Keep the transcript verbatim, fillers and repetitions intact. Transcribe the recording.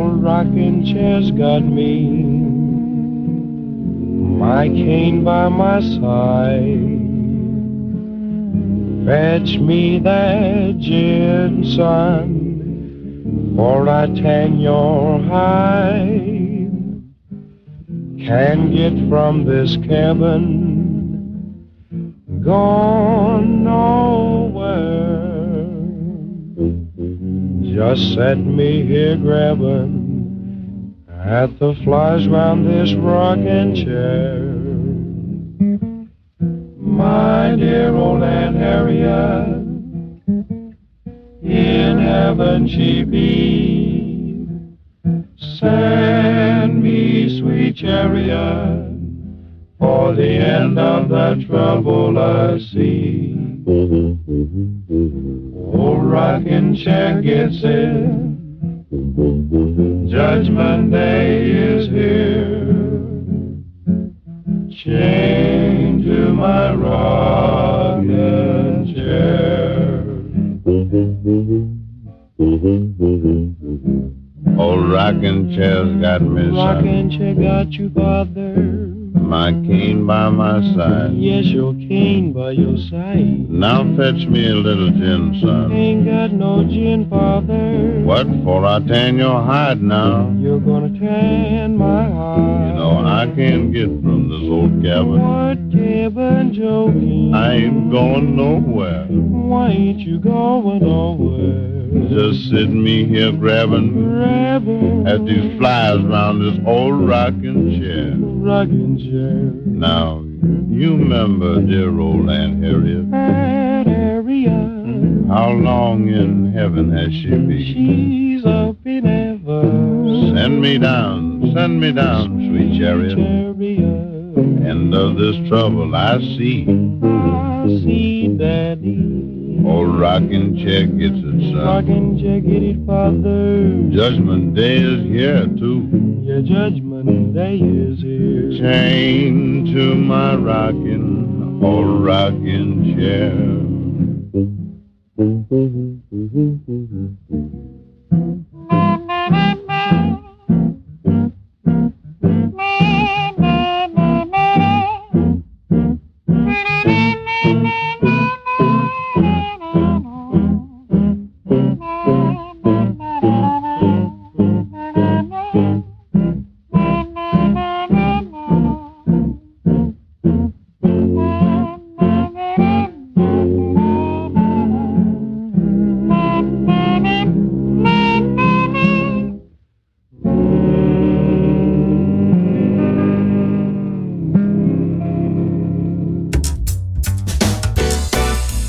old rocking chair's got me, my cane by my side. Fetch me that gin, son, for I tan your hide. Can't get from this cabin, gone nowhere. Just set me here grabbing at the flies round this rocking chair. My dear old Aunt Harriet, in heaven she be. Send me sweet chariot for the end of the trouble I see. Old rocking chair gets it, Judgment Day is here. Chained to my rocking chair. Old rocking chair's got me, son. Rocking chair got you, father. My cane by my side. Yes, your cane by your side. Now fetch me a little gin, son. Ain't got no gin, father. What for? I tan your hide now. You're gonna tan my hide. You know, I can't get from this old cabin. What cabin joking? I ain't going nowhere. Why ain't you going nowhere? Just sitting me here grabbing, grabbing at these flies round this old rocking chair. Rocking chair. Now, you remember dear old Aunt Harriet? Aunt Harriet. How long in heaven has she been? She's up in heaven. Send me down, send me down, sweet chariot. Chariot. End of this trouble I see. I see, Daddy. Old rocking chair gets it, son. Rocking chair get it, father. Judgment Day is here, too. Your Judgment Day is here. Chained to my rocking, old rocking chair.